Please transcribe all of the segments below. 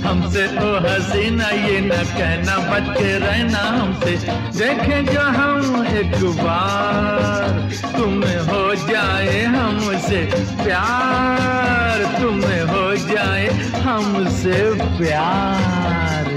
हमसे ओ हसीना ये न कहना, बच के रहना हमसे। देखें जो हम एक बार, तुम्हें हो जाए हमसे प्यार, तुम्हें हो जाए हमसे प्यार।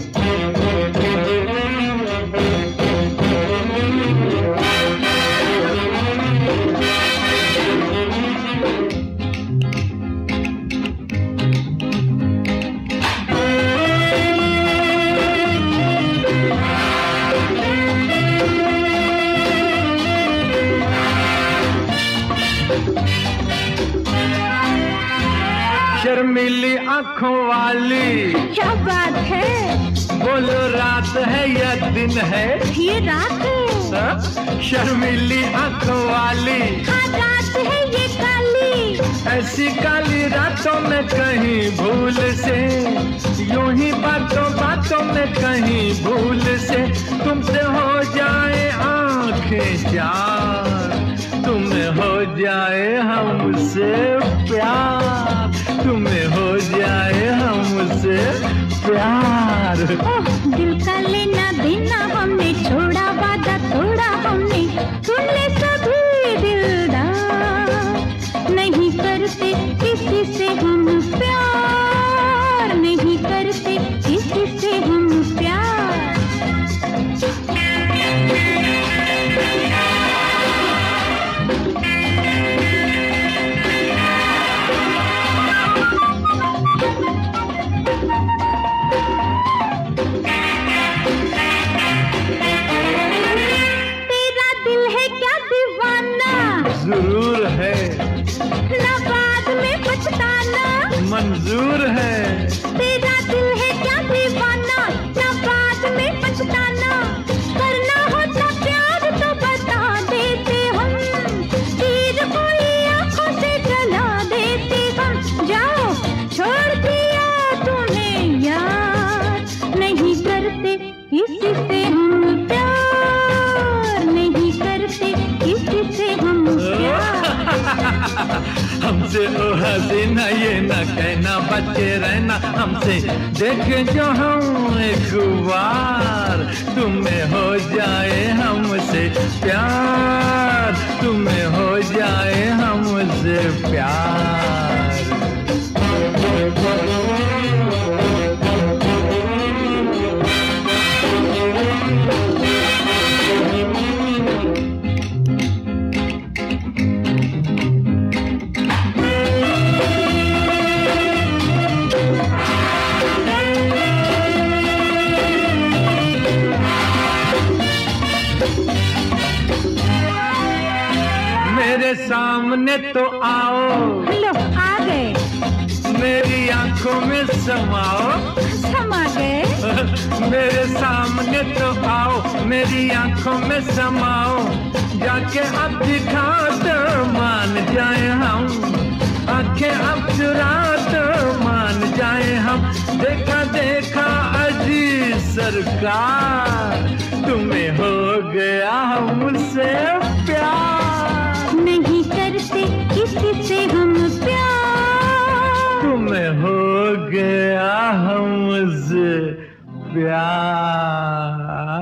शर्मीली आंखों वाली, क्या बात है? बोलो रात है या दिन है? ये रात है। शर्मीली आंखों वाली, हाँ रात है ये काली। ऐसी काली रातों में कहीं भूल से, यूं ही बातों बातों में कहीं भूल से तुमसे हो जाए आंखें चार, तुम्हें हो जाए हमसे प्यार, तुम्हें हो जाए हमसे प्यार। ओह दिल का लेना देना हमने छोड़ा, वादा तोड़ा हमने, सुन ले सभी दिलदार। नहीं करते किसी से हम प्यार, नहीं करते किसी से हम प्यार। जरूर है, ना बाद में पछताना मंजूर है। तेरा दिल है क्या दीवाना, ना बाद में पछताना। करना होता प्यार तो बता देते हम, तीर कोई आंखों से जला देते हम। जाओ छोड़ दिया तूने यार, नहीं करते किसी से हम प्यार, नहीं करते किसी से हम हमसे ओ हसीना ये न कहना, बच के रहना हमसे। देखे जो हम एक बार, तुम्हें हो जाए हमसे प्यार, तुम्हें हो जाए हमसे प्यार। मेरे सामने तो आओ, लो आ गए, मेरी आंखों में समाओ, समा गए। मेरे सामने तो आओ, मेरी आंखों में समाओ, जाके अब दिखा तो मान जाए हम, आंखें अब चुरा तो मान जाए हम। देखा देखा अजी सरकार, तुम्हें हो गया हमसे प्यार, नहीं करते किसी से हम प्यार, तुम्हें हो गया हमसे प्यार।